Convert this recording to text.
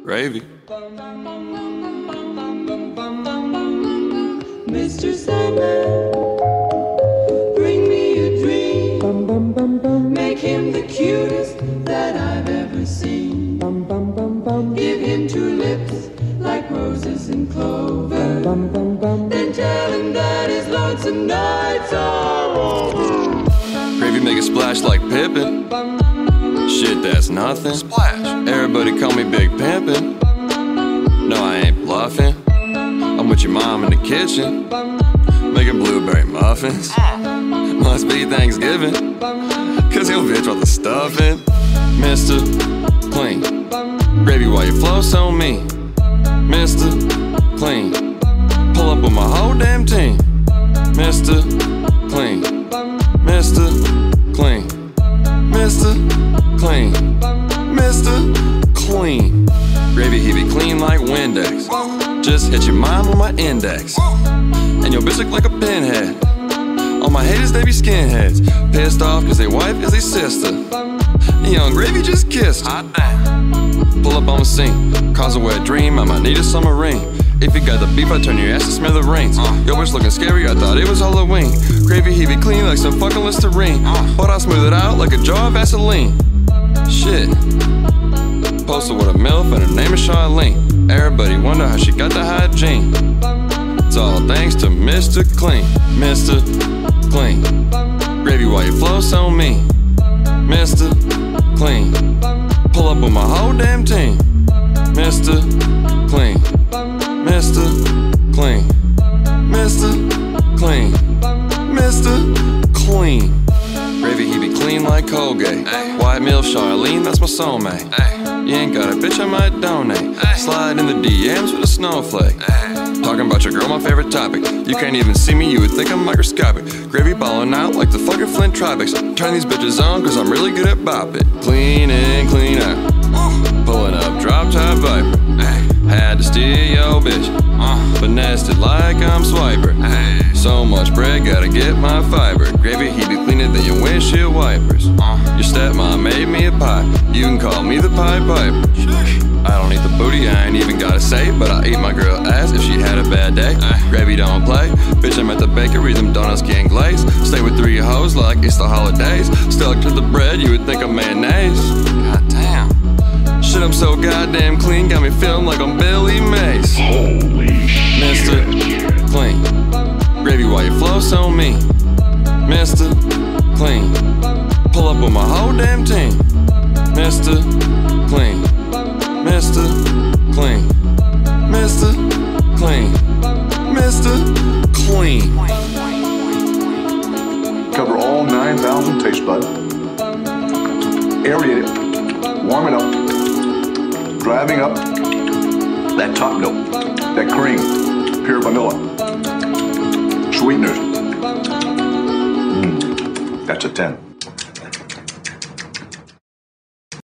Gravy. Mr. Sandman, bring me a dream. Make him the cutest that I've ever seen. Give him two lips like roses and clover. Then tell him that his lonesome nights are over. Gravy make a splash like Pippin. Shit, that's nothing. Splash. Everybody call me Big Pimpin'. No, I ain't bluffing. I'm with your mom in the kitchen, making blueberry muffins. Must be Thanksgiving, cause your bitch want the stuffing. Mr. Clean, gravy while you flow so mean. Mr. Clean, pull up with my whole damn team. Mr. Clean, Mr. Clean, Mr. Clean, Mr. Clean. Gravy, he be clean like Windex. Just hit your mom with my index. And your bitch look like a pinhead. All my haters, they be skinheads. Pissed off cause they wife is their sister. Young Gravy just kissed her. Pull up on the scene, cause a wet dream, I might need a summer rain. If you got the beef, I turn your ass to smithereens. Your bitch looking scary, I thought it was Halloween. Gravy, he be clean like some fucking Listerine. But I smooth it out like a jar of Vaseline. Shit. Posted with a MILF and her name is Charlene. Everybody wonder how she got the hygiene. It's all thanks to Mr. Clean. Mr. Clean, gravy while you flow so mean. Mr. Clean, pull up with my whole damn team. Mr. Clean, Mr. Clean, Mr. Clean, Mr. Clean. Gravy, he be clean like Colgate. White MILF Charlene, that's my soulmate. You ain't got a bitch, I might donate. Slide in the DMs with a snowflake. Talking about your girl, my favorite topic. You can't even see me, you would think I'm microscopic. Gravy ballin' out like the fucking Flint Tropics. Turn these bitches on cause I'm really good at bop it. Clean in, clean out. Pulling up drop top Viper. Had to steal your bitch. Finessed it like I'm Swiper. So much bread, gotta get my fiber. Gravy, he be cleaner than your windshield wipers. Your stepmom made me a pie. You can call me the Pie Piper. I don't eat the booty, I ain't even gotta say it, but I eat my girl ass if she had a bad day. Gravy don't play. Bitch, I'm at the bakery, them donuts getting glazed. Stay with 3 hoes like it's the holidays. Stuck to the bread, you would think I'm mayonnaise. God damn. Shit, I'm so goddamn clean, got me feeling like I'm Billy Mays. Holy shit. Mr. Clean, gravy while you flow so mean. Mr. Clean, pull up with my whole damn team. Mr. Clean, Mr. Clean, Mr. Clean, Mr. Clean. Cover all 9,000 taste buds. Aerate it. Warm it up. Driving up that top note, that cream, pure vanilla, sweeteners. That's a 10.